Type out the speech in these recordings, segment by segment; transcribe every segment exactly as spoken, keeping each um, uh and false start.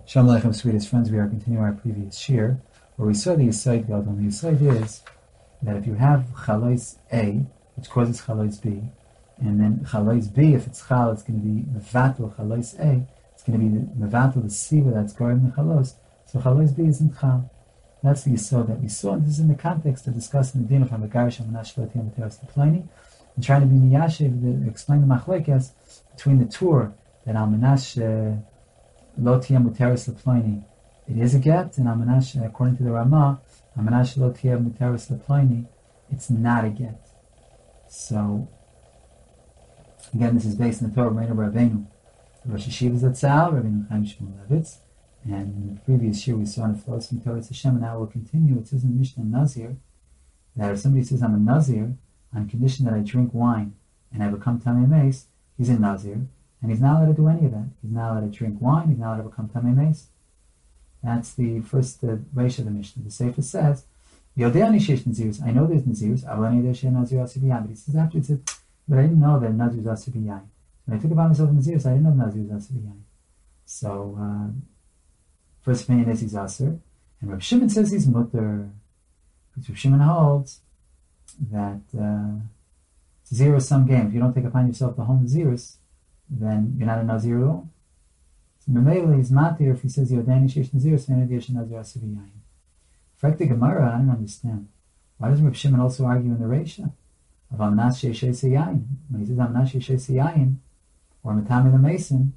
Shalom Aleichem, sweetest friends. We are continuing our previous shir, where we saw the Yesod Gadol. And the Yesod is that if you have Chalois A, which causes Chalois B, and then Chalois B, if it's Chal, it's going to be Mevatel Chalois A, it's going to be Mevatel the Siva that's guarding the Chalos, so Chalois B isn't Chal. That's the Yesod that we saw, and this is in the context of discussing the din of Hamagarish Hamanash Lotiam Materas Leploni, and trying to be Miyashiv, to explain the Machlekes between the Tur that Almanash uh, Lotia Muteris Leploni, it is a get, and Amanash, according to the Ramah, Amanash Lotia Muteris Leploni, it's not a get. So, again, this is based on the Torah of Reinu Rabbeinu, Rosh Hashiva Zatzal, Rabbeinu Chaim Shmuel Levitz, and in the previous year we saw in the flows from Torah Hashem, and now we'll continue. It says in the Mishnah Nazir that if somebody says I'm a Nazir on condition that I drink wine and I become Tamei Meis, he's a Nazir. And he's not allowed to do any of that. He's not allowed to drink wine. He's not allowed to become Tamei Meis. That's the first uh, Reish of the Mishnah. The Sefer says, Yodeani sheish Nazirus. I know there's Nazirus. Avani yodei Nazir asur b'yayin. But he says after, he said, but I didn't know that Nazir is asur b'yayin. When I took upon myself Nazirus, I didn't know Nazir is asur b'yayin. So, uh, first opinion is he's asur. And Reb Shimon says he's mutter. Because Reb Shimon holds that uh, it's a zero-sum game. If you don't take upon yourself the whole Nazirus, then you're not a Nazir at all. So Memele is matir if he says Yodani sheish Nazir, so Yodani sheish Nazir asur b'yayin. Fact the Gemara, I don't understand. Why doesn't Reb Shimon also argue in the Reisha of Amnas sheish yayin? When he says Amnas sheish yayin, or Matami the Mason,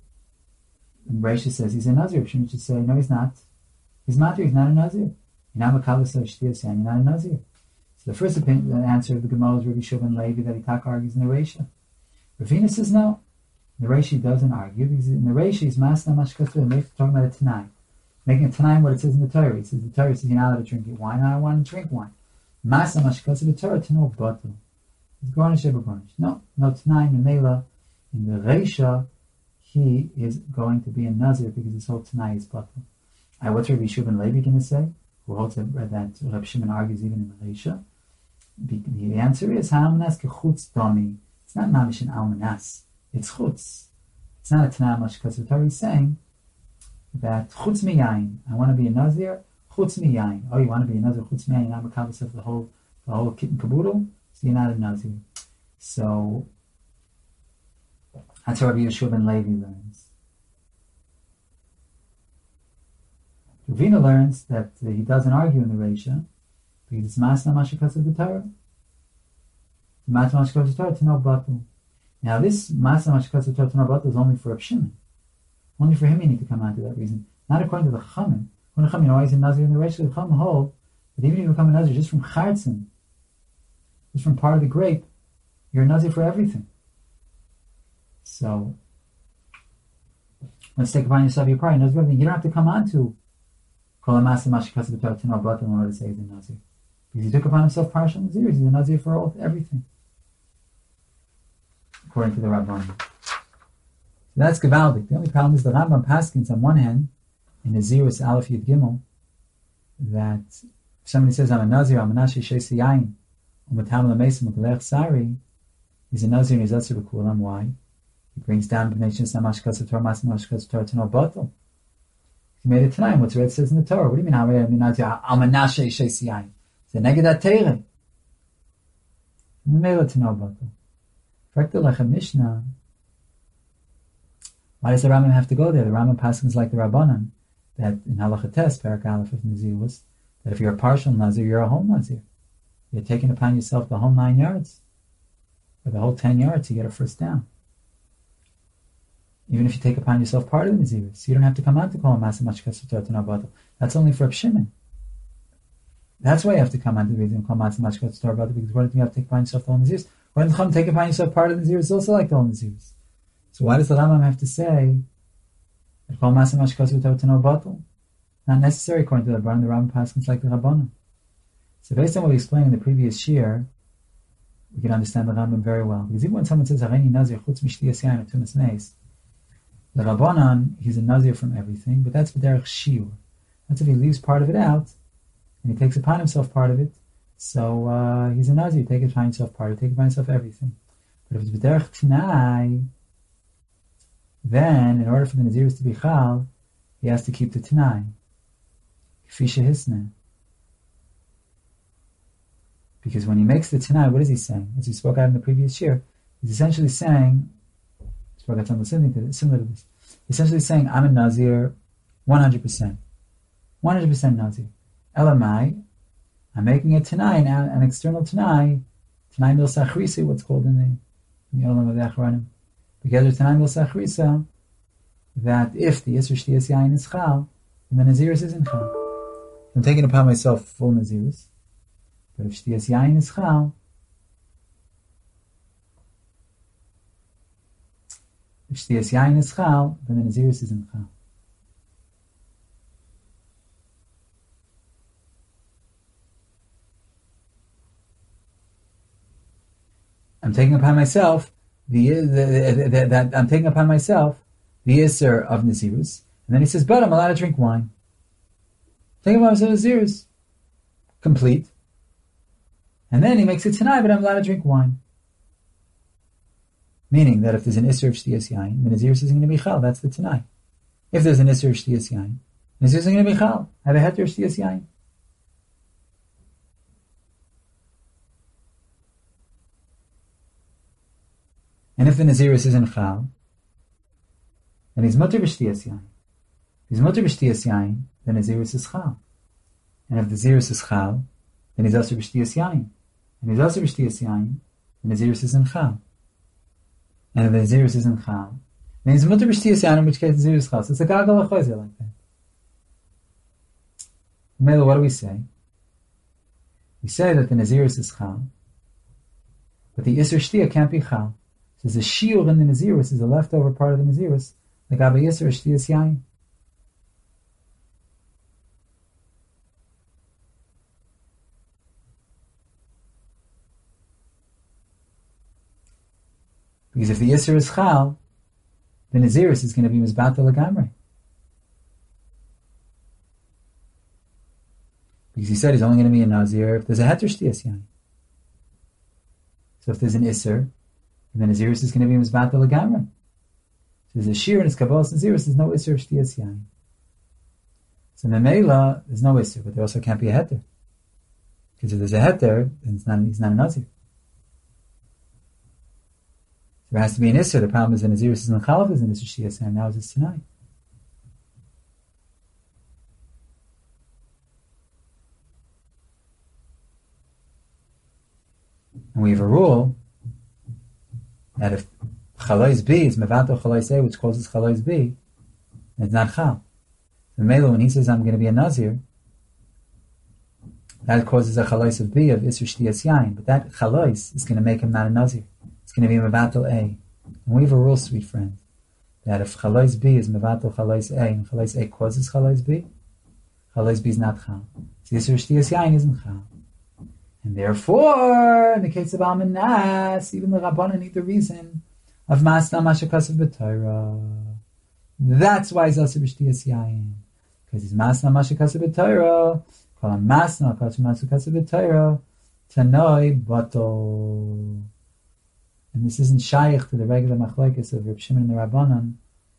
and Reisha says he's a Nazir, Reb Shimon should say, no, he's not. He's matir, he's not a Nazir. You're not a Nazir. So the first opinion, the answer of the Gemara is Rabbi Shimon Levi that he taka argues in the Reisha. Ravina says no. The Reishi doesn't argue because in the Reishi is Masna Mashkasur, they're talking about a Tanai. Making a Tanai what it says in the Torah. He says the Torah says you're not allowed to drink wine, I want to drink wine. Masna Mashkasur, the Torah to no bottle. It's garnish ever garnish. No, no Tanai, Memela. In the Reisha, he is going to be a Nazir because his whole Tanai is bottle. Uh, what's Rabbi Shimon Levi going to say? Who holds that, that Rabbi Shimon argues even in the Reisha? The answer is Ha'amanas kechutz dami. It's not Mamish and Almanas. It's chutz. It's not a Tanah Mashkas. The Torah is saying that chutz miyayin. I want to be a Nazir. Chutz miyayin. Oh, you want to be a Nazir? Chutz miyayin. You're not makabel of the whole, the whole kit and caboodle. So you're not a Nazir. So that's how Rabbi Yeshua ben Levi learns. Ravina learns that uh, he doesn't argue in the Reisha because it's Masna Mashkas of the Torah. The Masna Mashkas of the Torah to no batul. Now this Masa Mashkatsu Torah Tanabata is only for Reb Shimon. Only for him you need to come on to that reason. Not according to the Chachamim. According to the Chachamim, you know why he's a Nazir in the Reish? The Chachamim hold that even if you become a Nazir just from Chartzin, just from part of the grape, you're a Nazir for everything. So, let's take upon yourself your pride. Nazir for everything. You don't have to come on to Kol Masa Mashkatsu Torah Tanabata in order to say he's a Nazir. Because he took upon himself partial Nazir, he's a Nazir for all, everything. According to the Rabban. So that's Gavaldik. The only problem is the Rambam Paskins on one hand, in the Zerus Aleph Yud Gimel, that if somebody says, I'm a Nazir, I'm a Nashi Shesi Yain, I'm a Tamil Amesim, I'm a Sari, he's a Nazir and he's Atzir B'Kulam. Why? He brings down the nation of Mashkas Torah, Mas Mashkas Torah to no bottle. He made it tonight. What's it says in the Torah? What do you mean, I'm a Nazir? I'm a Nashi Shesi Yain. It's a Negadat Teire. He made it to no bottle. Mishnah. Why does the Rambam have to go there? The Rambam passes like the Rabbanan that in Halacha Tes, Perak Aleph of Nazir was that if you're a partial Nazir, you're a whole Nazir. You're taking upon yourself the whole nine yards, or the whole ten yards, you get a first down. Even if you take upon yourself part of the Nazir, so you don't have to come out to call him Masa Mashkas Torah Tanabata. That's only for Reb Shimon. That's why you have to come out to the reason call Masa Mashkas Torah Tanabata, because what if you have to take upon yourself the whole Nazir? When the Chum take upon yourself part of the Nazir, it's also like the whole Nazir. So why does the Rambam have to say that Kol Masa Mashkas Torah to no bottle? Not necessary according to the Rabban. The Rambam passes like the Rabbanan. So based on what we explained in the previous shir, we can understand the Rambam very well. Because even when someone says Hareini Nazir Chutz Mishtiyas Yain or Tumas Meis, the Rabbanan, he's a Nazir from everything, but that's B'derech Shiur. That's if he leaves part of it out and he takes upon himself part of it. So uh, he's a Nazir, take it upon himself part, take it upon himself everything. But if it's B'derech T'nai, then in order for the Naziris to be Chal, he has to keep the Tanai. Kfisha Hisne. Because when he makes the Tanai, what is he saying? As we spoke out in the previous year, he's essentially saying, I spoke out something similar to this, essentially saying, I'm a Nazir one hundred percent. one hundred percent Nazir. Elamai, I'm making a Tanai, an, an external Tanai, Tanai Mil Sachrisa, what's called in the, in the Olam of the Achronim. Together Tanai Mil Sachrisa, that if the Yisr Shtiyas Yain is Chal, then the Nazirus isn't Chal. I'm taking upon myself full Nazirus. But if Shtiyas Yain is Chal, if Shtiyas Yain is Chal, then the Nazirus isn't Chal. I'm taking upon myself the, the, the, the that I'm taking upon myself the Yisr of Nazirus, and then he says, but I'm allowed to drink wine. Taking upon myself Nazirus, complete. And then he makes it Tanai, but I'm allowed to drink wine. Meaning that if there's an Isser of Shtiyas Yain, the Nazirus isn't going to be Chal. That's the Tanai. If there's an Isser of Shtiyas Yain, the Nazirus isn't going to be Chal. I have a Heter of Shtiyas Yain. And if the Nazirus isn't Chal, then he's Mutter b'Shtiyas Yain. If he's Mutter b'Shtiyas Yain, then Nazirus is Chal. And if the Nazirus is Chal, then he's also b'Shtiyas Yain. And he's also b'Shtiyas Yain, the Nazirus is in Chal. And if the Nazirus is in Chal, then he's Mutter b'Shtiyas Yain, in which case the Nazirus is Chal. So it's a Gagal HaChozer like that. Mela, what do we say? We say that the Nazirus is Chal, but the Isser Shtiyah can't be Chal. So the Shiur in the Nazirus is a leftover part of the Nazirus, like Abba Yisr Shtiyas Yain. Because if the Yisr is Chal, the Nazirus is going to be Mizbata Lagamre. Because he said he's only going to be a Nazir if there's a Heter Shtiyas Yain. So if there's an Isser, then the Nazirus is going to be Mizbata Lagamre. So there's a Shir in his Kabbalas Nazirus, there's no Isser of Shtiyas Yain. So in the Meila, there's no Isser, but there also can't be a Heter. Because if there's a Heter, then it's not, he's not a Nazir. There has to be an Isser. The problem is the Nazirus is in the Chalav, is an Isser Shtiyas Yain. Now it's tonight. And we have a rule that if Chalais B is Mevato Chalais A, which causes Chalais B, it's not Chal. The Mela, when he says I'm going to be a Nazir, that causes a Chalais of B of Isser Shtiyas Yain. But that Chalais is going to make him not a Nazir. It's going to be Mevatel A. And we have a rule, sweet friend, that if Chalais B is Mevatel Chalais A, and Chalais A causes Chalais B, Chalais B is not Chal. So Yisr Shtiyas Yain isn't Chal. And therefore, in the case of Alman Nas, even the Rabbanan need the reason of Masna Mashakasav B'Torah. That's why he's also B'Shtiyas Yain. Because he's Masna Mashakasav B'Torah, call him Masna Mashakasav B'Torah, Tanoi Bato. And this isn't shaykh to the regular machlokes of Reb Shimon and the Rabbanan.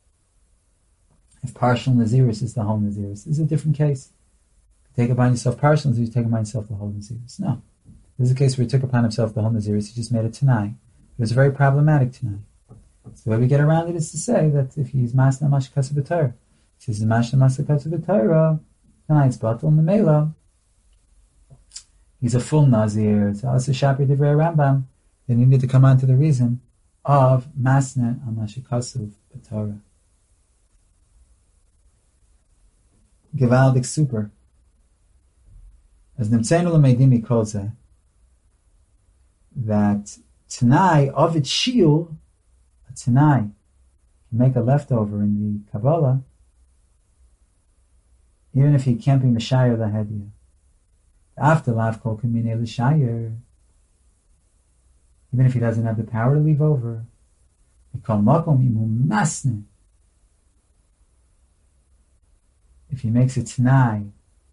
If partial Nazirus is the whole Nazirus, this is a different case. If you take upon yourself partial Nazirus, you take upon yourself the whole Nazirus. No. This is a case where he took upon himself the whole Nazirus, he just made it Tanai. It was very problematic Tanai. So the way we get around it is to say that if he's Masna Mashakasav B'Torah, if he's Masna Mashakasav B'Torah, Tanai it's Batal and the Mela, he's a full Nazir. So also Shapir Divrei Rambam, then you need to come on to the reason of Masna Mashakasav B'Torah. Gevaldik super. As Nimtzeinu L'Meidimi calls it, that Tanai of its shiur, a Tanai can make a leftover in the Kabbalah, even if he can't be Meshayir Lahediyah. After Lav Kol Kamine L'Shayir, even if he doesn't have the power to leave over, Mikol Makom Imu Masne. If he makes a Tanai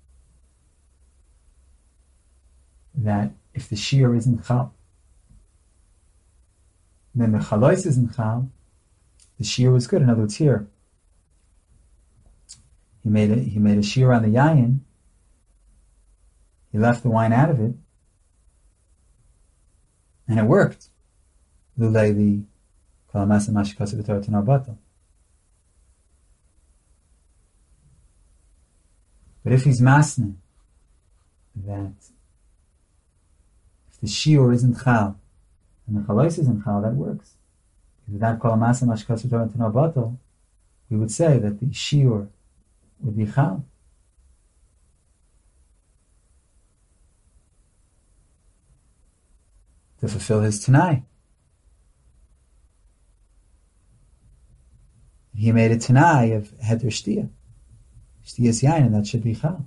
that if the shiur isn't Chal, then the Chalois isn't Chal, the shiur was good. In other words, here, He made a, he made a shear on the yayin. He left the wine out of it, and it worked. Lulei the kol hamasa mashikasa b'torah tano batal. But if he's masne, that if the shiur isn't chal, and the chalais isn't chal, that works. If without kol hamasa mashikasa b'torah tano batal, we would say that the shiur would be chal. To fulfill his tanai. He made a tanai of heter shtia. Shtias yain, and that should be chal.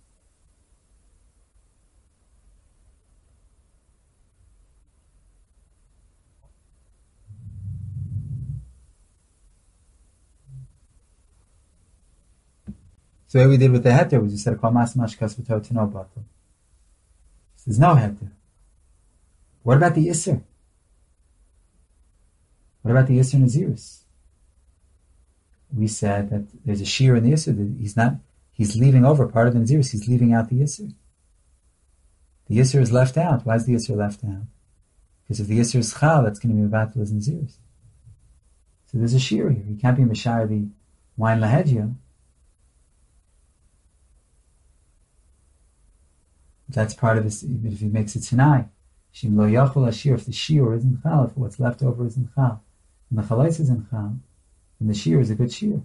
So what we did with the heter was we said kol mas mashkas v'torah tano batal. There's no heter. What about the Isser? What about the Isser Nazirus? We said that there's a shear in the Isser. That he's not, he's leaving over part of the Nazirus. He's leaving out the Isser. The Isser is left out. Why is the Isser left out? Because if the Isser is Chal, that's going to be Mevatel as Nazirus. So there's a shear here. He can't be Meshar the wine Lahedya. That's part of his, even if he makes it Tanai. Shim lo yachol ashir, if the shiur isn't chal, if what's left over isn't chal, and the chalais isn't chal, then the shiur is a good shiur.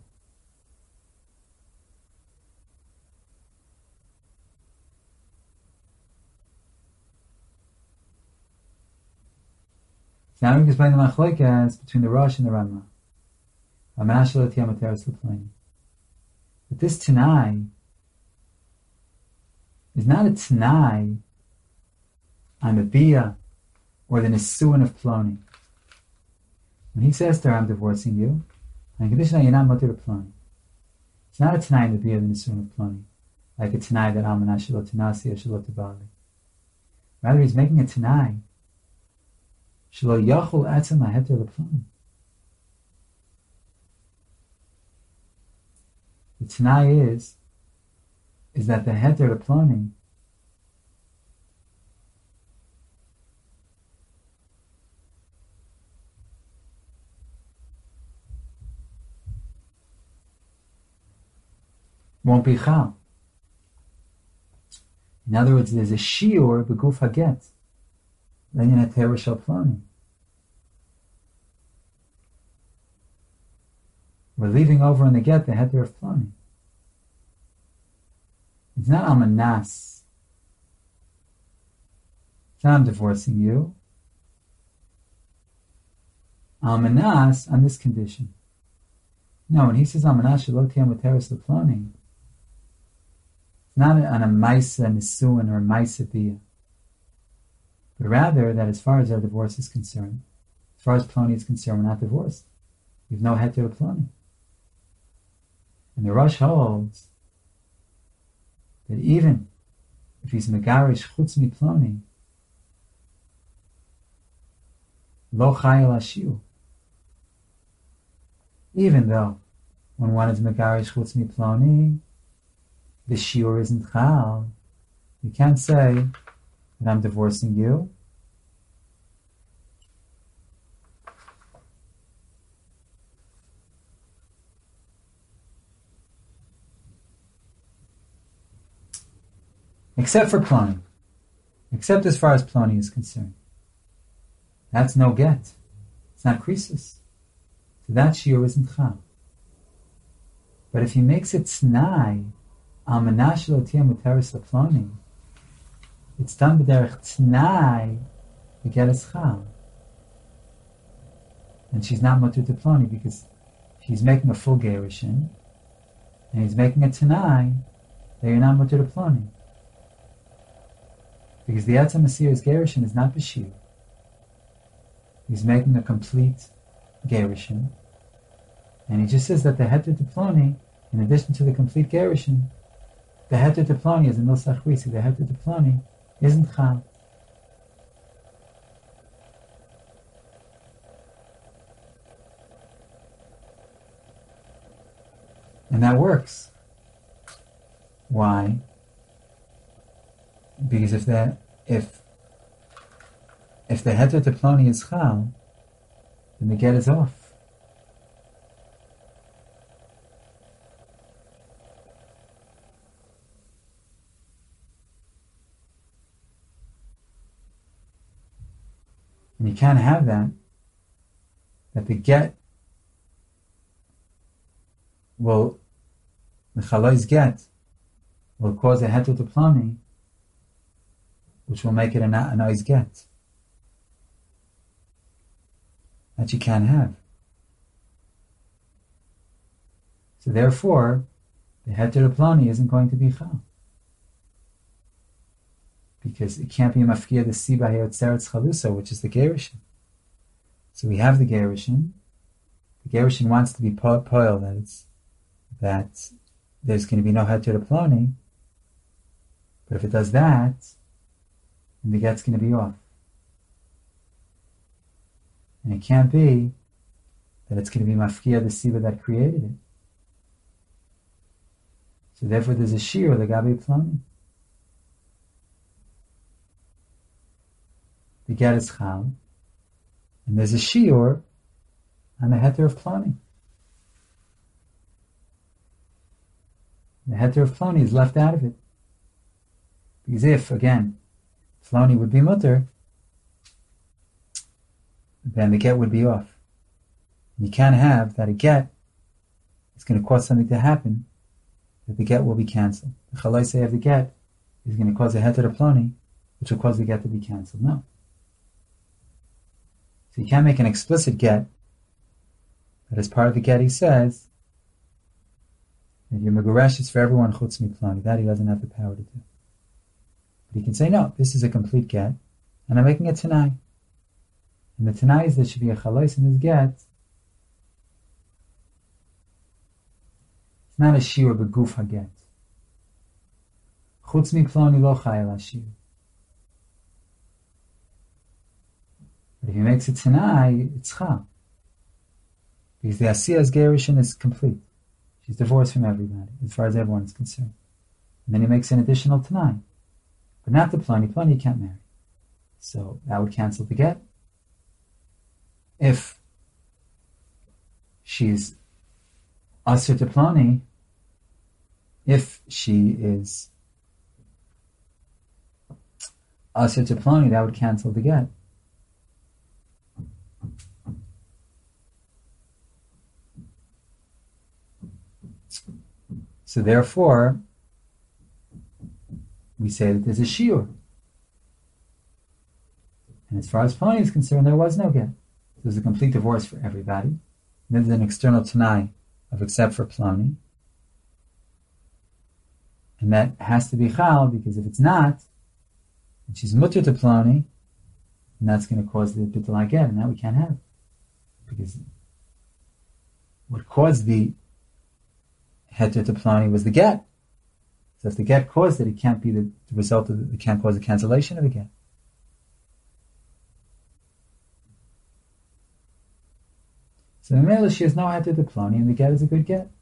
So now we can explain the machlokes between the Rosh and the Rama. But this Tanai is not a Tanai I'm a bia, or the Nesuin of Ploni. When he says to her, I'm divorcing you, on condition that you're not mutter to Ploni. It's not a Tanai in the bia of the Nesuin of Ploni, like a Tanai that Almanah Shalot Tanasi or Shalot Tabali. Rather, he's making a Tanai, Shalot Yachol Etzem LaHeter LePloni. The Tanai is, is that the Heter LePloni won't be chal. In other words, there's a shiur beguf haget, lenyan hateru shel ploni. We're leaving over in the get the heter of ploni. It's not amanas. It's not I'm divorcing you. Amanas on this condition. No, when he says amanas shelo tiyam hateru shel ploni, not on a maisa nisuin or a maisa bia, but rather that as far as our divorce is concerned, as far as Ploni is concerned, we're not divorced. We have no heter of Ploni. And the Rosh holds that even if he's megarish chutz mi Ploni, lo chayil ashiu. Even though when one is megarish chutz mi Ploni, the shiur isn't chal, you can't say that I'm divorcing you. Except for Ploni. Except as far as Ploni is concerned. That's no get. It's not krisis. So that shiur isn't chal. But if he makes it t'nai, Almanah shelo tiyam hateru leploni, it's done b'derech t'nai, the get is chal. And she's not mutter to Ploni because she's making a full gerushin, and he's making a t'nai that you're not mutter to Ploni. Because the Etzem Asir's gerushin is not b'shir. He's making a complete gerushin, and he just says that the heter to Ploni, in addition to the complete gerushin, the heter to Ploni is a nusach risi. The heter to Ploni isn't chal. And that works. Why? Because if the if if the heter to ploni is chal, then the get is off. And you can't have that, that the get will, the chalois get, will cause a heter to ploni, which will make it a noise get. That you can't have. So therefore, the heter to ploni isn't going to be chal. Because it can't be a mafkia the siba heotzeretz chalusa, which is the gerushin. So we have the gerushin. The gerushin wants to be poil, that it's that there's going to be no heter to ploni. But if it does that, then the get's going to be off. And it can't be that it's going to be mafkia the siba that created it. So therefore, there's a shir the gabi ploni. The get is chal, and there's a shiur on the heter of ploni. The heter of ploni is left out of it. Because if, again, ploni would be mutter, then the get would be off. You can't have that a get is going to cause something to happen, that the get will be cancelled. The chalaisei of the get is going to cause a heter to ploni, which will cause the get to be cancelled. No. So you can't make an explicit get, but as part of the get he says, that your meguresh is for everyone chutz mi ploni. That he doesn't have the power to do. But he can say, no, this is a complete get, and I'm making a tanai. And the tanai is there should be a chalais in this get. It's not a shiur beguf haget. Chutz mi ploni lo chayel hashir. But if he makes it tanai, it's chal. Because the asiyah's gerushin is complete. She's divorced from everybody, as far as everyone is concerned. And then he makes an additional tanai. But not the ploni. Ploni can't marry. So that would cancel the get. If she's asir to ploni, if she is asir to ploni, that would cancel the get. So therefore, we say that there's a shiur. And as far as ploni is concerned, there was no get. There's a complete divorce for everybody. And then there's an external tanai of except for ploni. And that has to be chal, because if it's not, and she's mutter to ploni, and that's going to cause the bittul get, and that we can't have. Because what caused the heter to ploni was the get. So if the get caused it, it can't be the, the result of the, it can't cause the cancellation of the get. So in Mela, she has no heter to ploni, and the get is a good get.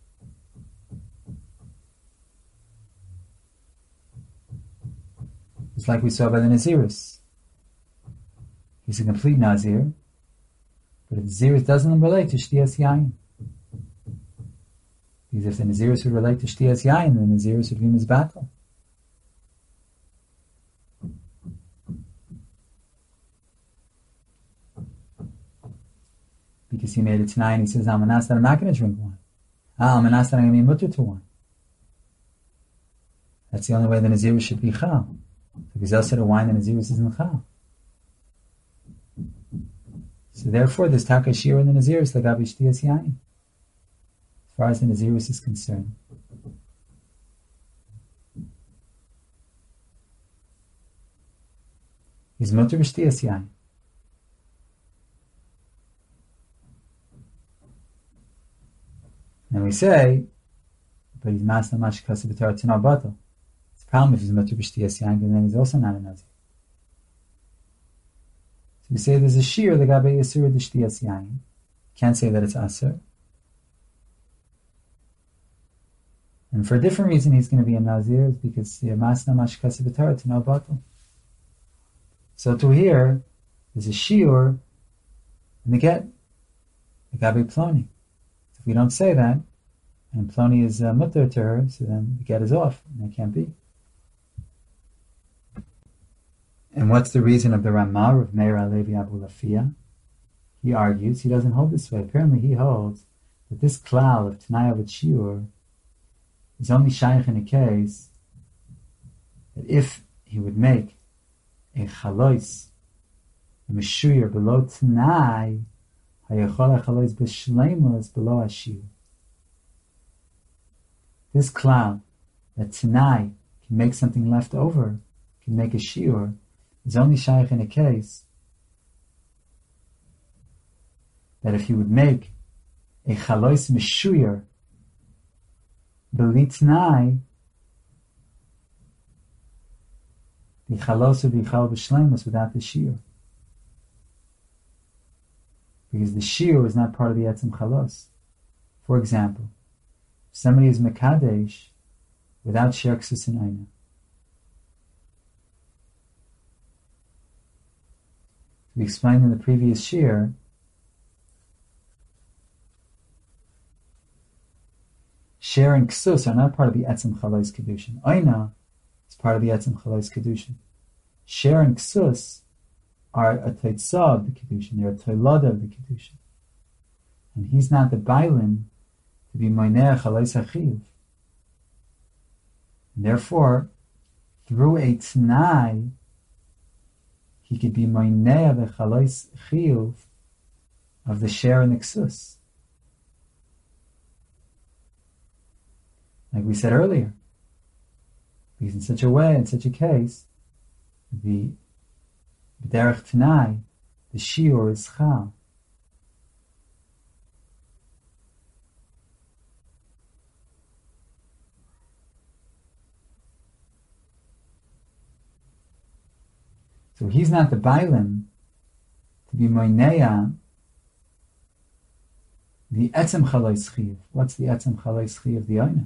It's like we saw by the Nazirus. He's a complete Nazir, but if the Nazirus doesn't relate to Shtiyas Yayin. Because if the Nazirus would relate to Shtiyas Yayin, then the Nazirus would be Mizbatal. Because he made it tonight and he says, I'm anas that I'm not going to drink wine. Ah, I'm anas that I'm going to be mutter to wine. That's the only way the Nazirus should be chal. Because they'll say the wine the Nazirus isn't chal. So therefore, there's taka shir in the Nazirus, lagabi Shtiyas Yayin. As far as the Nazirus is concerned. He's mutter b'shtiyas yayin. And we say, but he's masna mash kasi b'tar tina batal. It's a problem if he's mutter b'shtiyas yayin, and then he's also not a Nazir. So we say there's a shir lagabi yisur d'shtiyas yayin. Can't say that it's asur. And for a different reason, he's going to be a Nazir, is because Masna Mashkasi B'Torah to know Batal. So to here, there's a shiur in the get, the Gabi Ploni. If we don't say that, and Ploni is uh, mutter to her, so then the get is off, and it can't be. And what's the reason of the Ramah of Meir Alevi Abu Lafia? He argues, he doesn't hold this way. Apparently he holds that this klal of Tanai Avid Shiur is only shaykh in a case that if he would make a chalois, a meshuyar below Tanai, hayachol chalois b'shleimus below Ashir. This klal, that Tanai can make something left over, can make a shiur, is only shaykh in a case that if he would make a chalois meshuyar belitnai, the chalos would be chal b'shleimus without the shiur, because the shiur is not part of the etzem chalos. For example, if somebody is mekadesh without sherksus and aina, we explained in the previous shir, Sher and Ksus are not part of the Etzem Chalois Kedushin. Aina is part of the Etzem Chalois Kedushin. Sher and Ksus are a Teitzah of the Kedushin. They're a Toilada of the Kedushin. And he's not the Bailin to be Moineh Chalois Achiv. And therefore, through a T'nai, he could be Moineh the Chalois Chiyuv of the Sher and the Ksus. Like we said earlier, because in such a way, in such a case, the B'derech Tanai, the shiur is chal. So he's not the Bailim to be Moineya the Etzem Chalois Chiv. What's the Etzem Chalois Chiv of the Oina?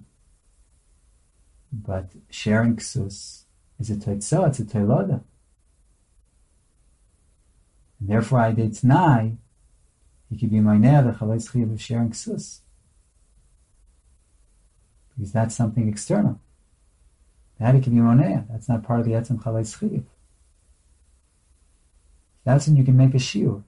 But sharing Ksus is a Teitzah, it's a Toilada. And therefore, I did T'nai, he could be Maineh, the Chalois Chiv of sharing Ksus. Because that's something external. That it can be Moneh, that's not part of the Etzem Chalois Chiv. That's when you can make a shiur.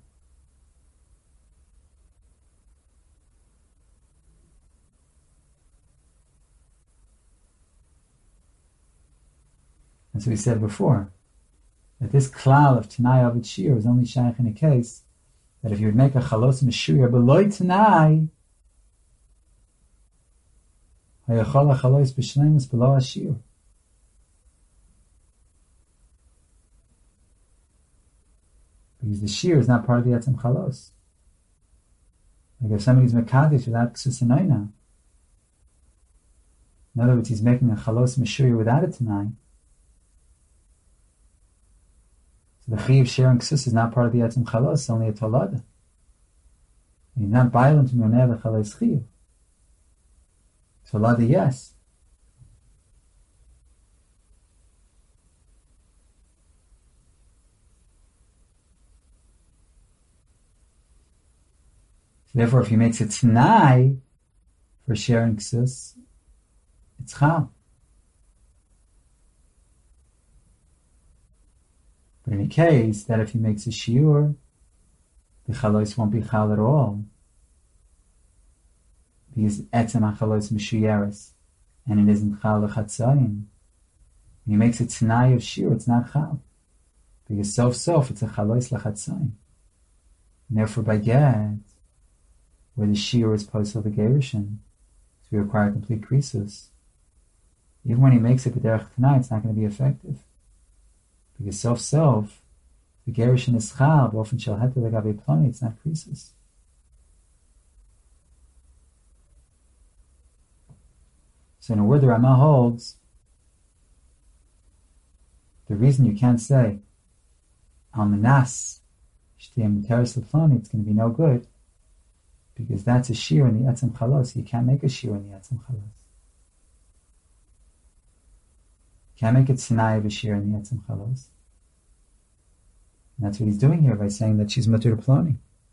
And so we said before, that this klal of Tanai Avid Shiur is only shaykh in a case that if you would make a chalos meshuyar below Tanai, hayachol chalos b'shleimus below Ashir. Because the shir is not part of the etzem chalos. Like if somebody's mekadesh without ksus and aina, in other words, he's making a chalos meshuyar without a Tanai, the Chiv sharing Ksus is not part of the Etzem Chalos, it's only a Tolada. He's not violent to Moneh the Chalos Chiv. Tolada, yes. So therefore, if he makes a T'nai for sharing Ksus, it's Chal. But in a case that if he makes a shiur, the chalois won't be chal at all, because etzem achalois meshuyeres, and it isn't chal l'chatzayim. When he makes a t'nai of shiur, it's not chal, because sof sof it's a chalois l'chatzayim. And therefore, by get, where the shiur is posel the gerushin, so we require complete krisus. Even when he makes it b'derech t'nai, it's not going to be effective. Because self-self, the gerushin is chal, but often shall heter legabe ploni, it's not krisis. So in a word, the Ramah holds, the reason you can't say, al menas, shtiyam teres leploni, it's going to be no good, because that's a shir in the etzem chalos. You can't make a shir in the etzem chalos. Can't make it Sinai Bashir in the Etzem Chalos. And that's what he's doing here by saying that she's Matur Ploni.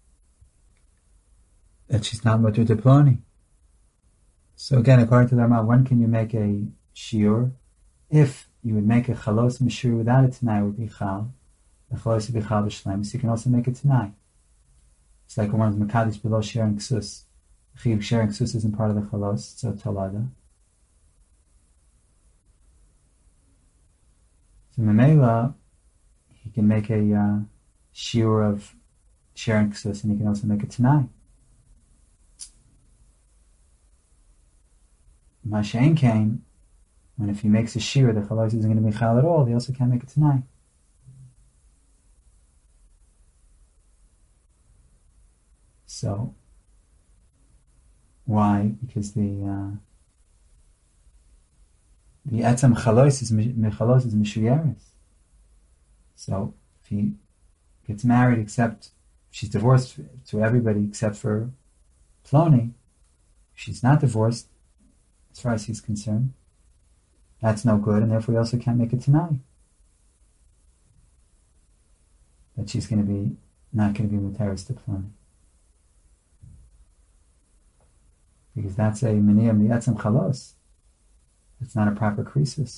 That she's not Matur Ploni. So again, according to the Rama, when can you make a Shiur? If you would make a Chalos Mashur without a Tanai, it would be Chal. The Chalos would be Chal B'Shleim. So you can also make a Tanai. It's like when one's Makadish below sharing Ksus. Chiyuv sharing Ksus isn't part of the Chalos, so Talada. So Memela, he can make a uh, Shiur of sharing Ksus, and he can also make a Tanai. Mashain came, when if he makes a Shiur, the Chalos isn't going to be Chal at all, he also can't make a Tanai. So, why? Because the uh, the Etzem Chalos is Chalos is Mishuyeres. So, if he gets married, except she's divorced to everybody except for Ploni, if she's not divorced, as far as he's concerned, that's no good, and therefore he also can't make a Tanai. That she's going to be not going to be Muteris to Ploni. Because that's a Miniyam the Etzem Chalos. It's not a proper krisis.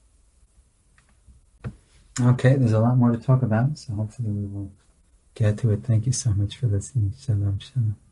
Okay, there's a lot more to talk about, so hopefully we will get to it. Thank you so much for listening. Shalom, shalom.